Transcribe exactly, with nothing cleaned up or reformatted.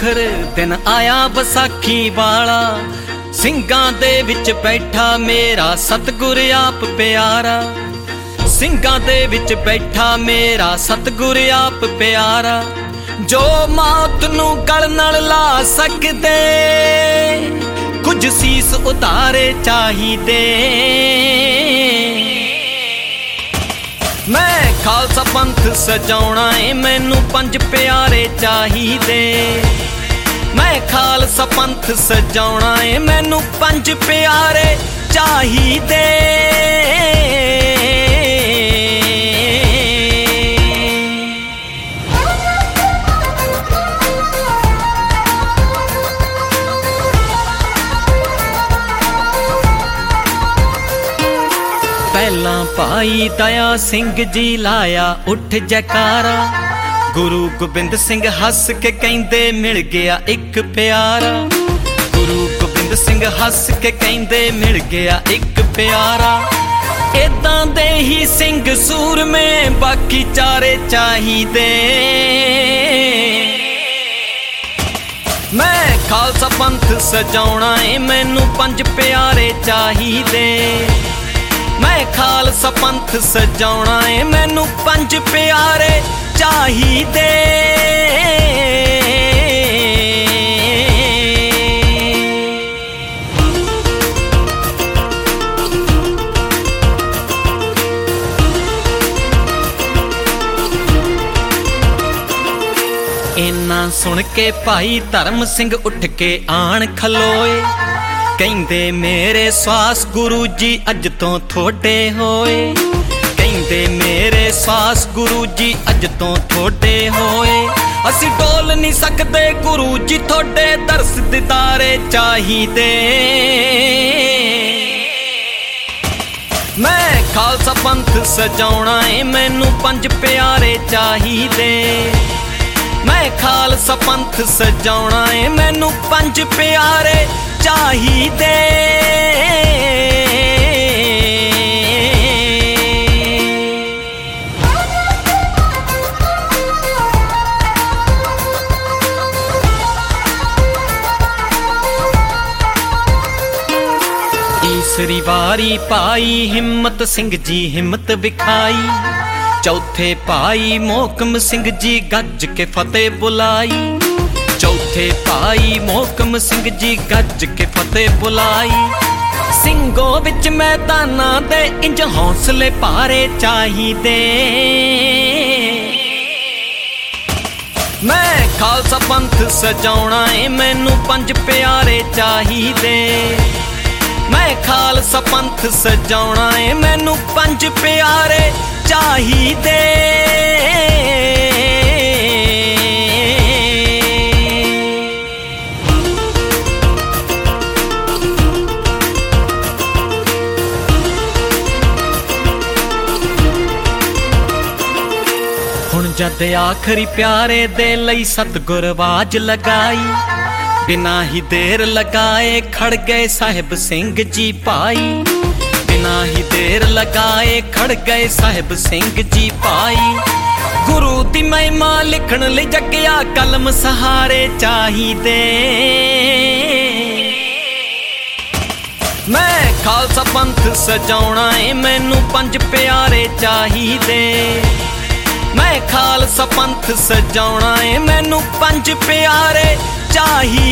ਆਖਰ ਦਿਨ ਆਇਆ ਵਿਸਾਖੀ ਵਾਲਾ, ਸਿੰਘਾਂ ਦੇ ਵਿੱਚ ਬੈਠਾ ਮੇਰਾ ਸਤਿਗੁਰ ਆਪ ਪਿਆਰਾ। ਸਿੰਘਾਂ ਦੇ ਵਿੱਚ ਬੈਠਾ ਮੇਰਾ ਸਤਿਗੁਰ ਆਪ ਪਿਆਰਾ, ਜੋ ਮੌਤ ਨੂੰ ਗਲ ਨਾਲ ਲਾ ਸਕਦੇ, ਕੁਝ ਸੀਸ ਉਤਾਰੇ ਚਾਹੀਦੇ। ਮੈਂ ਖਾਲਸਾ ਪੰਥ ਸਜਾਉਣਾ ਏ, ਮੈਨੂੰ ਪੰਜ ਪਿਆਰੇ ਚਾਹੀਦੇ। ਮੈਂ ਖਾਲਸਾ ਪੰਥ ਸਜਾਉਣਾ ਏ, ਮੈਨੂੰ ਪੰਜ ਪਿਆਰੇ ਚਾਹੀਦੇ। ਪਹਿਲਾਂ ਭਾਈ ਦਇਆ ਸਿੰਘ ਜੀ ਲਾਇਆ ਉੱਠ ਜੈਕਾਰਾ, ਗੁਰੂ ਗੋਬਿੰਦ ਸਿੰਘ ਹੱਸ ਕੇ ਕਹਿੰਦੇ ਮਿਲ ਗਿਆ ਇੱਕ ਪਿਆਰਾ। ਗੁਰੂ ਗੋਬਿੰਦ ਸਿੰਘ ਹੱਸ ਕੇ ਕਹਿੰਦੇ ਮਿਲ ਗਿਆ ਇੱਕ ਪਿਆਰਾ। ਏਦਾਂ ਦੇ ਹੀ ਸਿੰਘ ਸੂਰਮੇ ਬਾਕੀ ਚਾਰੇ ਚਾਹੀਦੇ। ਮੈਂ ਖਾਲਸਾ ਪੰਥ ਸਜਾਉਣਾ ਏ, ਮੈਨੂੰ ਪੰਜ ਪਿਆਰੇ ਚਾਹੀਦੇ। ਮੈਂ ਖਾਲਸਾ ਪੰਥ ਸਜਾਉਣਾ ਏ, ਮੈਨੂੰ ਪੰਜ ਪਿਆਰੇ ਚਾਹੀਦੇ। ਇੰਨਾ ਸੁਣ ਕੇ ਭਾਈ ਧਰਮ ਸਿੰਘ ਉੱਠ ਕੇ ਆਣ ਖਲੋਏ, ਕਹਿੰਦੇ ਮੇਰੇ ਸਵਾਸ ਗੁਰੂ ਜੀ ਅੱਜ ਤੋਂ ਥੋੜੇ ਹੋਏ। ਕਹਿੰਦੇ ਮੇਰੇ ਸਵਾਸ ਗੁਰੂ ਜੀ ਅੱਜ ਤੋਂ ਥੋੜੇ ਹੋਏ। ਅਸੀਂ ਡੋਲ ਨਹੀਂ ਸਕਦੇ ਗੁਰੂ ਜੀ, ਥੋੜੇ ਦਰਸ ਦਿਦਾਰੇ ਚਾਹੀਦੇ। ਮੈਂ ਖਾਲਸਾ ਪੰਥ ਸਜਾਉਣਾ ਏ, ਮੈਨੂੰ ਪੰਜ ਪਿਆਰੇ ਚਾਹੀਦੇ। ਮੈਂ ਖਾਲਸਾ ਪੰਥ ਸਜਾਉਣਾ ਏ, ਮੈਨੂੰ ਪੰਜ ਪਿਆਰੇ ਚਾਹੀਦੇ। ਤੀਸਰੀ ਵਾਰੀ ਭਾਈ ਹਿੰਮਤ ਸਿੰਘ ਜੀ ਹਿੰਮਤ ਵਿਖਾਈ। ਚੌਥੇ ਭਾਈ ਮੋਹਕਮ ਸਿੰਘ ਜੀ ਗੱਜ ਕੇ ਫਤਿਹ ਬੁਲਾਈ। ਚੌਥੇ ਭਾਈ ਮੋਹਕਮ ਸਿੰਘ ਜੀ ਗੱਜ ਕੇ ਫਤਿਹ ਬੁਲਾਈ। ਸਿੰਘੋ ਵਿੱਚ ਮੈਦਾਨਾਂ ਦੇ ਇੰਜ ਹੌਸਲੇ ਭਾਰੇ ਚਾਹੀਦੇ। ਮੈਂ ਖਾਲਸਾ ਪੰਥ ਸਜਾਉਣਾ ਏ, ਮੈਨੂੰ ਪੰਜ ਪਿਆਰੇ ਚਾਹੀਦੇ। ਮੈਂ ਖਾਲਸਾ ਪੰਥ ਸਜਾਉਣਾ ਏ, ਮੈਨੂੰ ਪੰਜ ਪਿਆਰੇ ਚਾਹੀਦੇ। ਹੁਣ ਜਦ ਆਖਰੀ ਪਿਆਰੇ ਦੇ ਲਈ ਸਤਿਗੁਰ ਆਵਾਜ਼ ਲਗਾਈ, ਬਿਨਾਂ ਹੀ ਦੇਰ ਲਗਾਏ ਖੜ ਗਏ ਸਾਹਿਬ ਸਿੰਘ ਜੀ ਭਾਈ। ਬਿਨਾਂ ਹੀ ਦੇਰ ਲਗਾਏ ਖੜ ਗਏ ਸਾਹਿਬ ਸਿੰਘ ਜੀ ਭਾਈ। ਗੁਰੂ ਦੀ ਮਹਿਮਾ ਲਿਖਣ ਲਈ ਜੱਗਿਆ ਕਲਮ ਸਹਾਰੇ ਚਾਹੀਦੇ। ਮੈਂ ਖਾਲਸਾ ਪੰਥ ਸਜਾਉਣਾ ਏ, ਮੈਨੂੰ ਪੰਜ ਪਿਆਰੇ ਚਾਹੀਦੇ। ਮੈਂ ਖਾਲਸਾ ਪੰਥ ਸਜਾਉਣਾ ਏ, ਮੈਨੂੰ ਪੰਜ ਪਿਆਰੇ ਚਾਹੀਦੇ।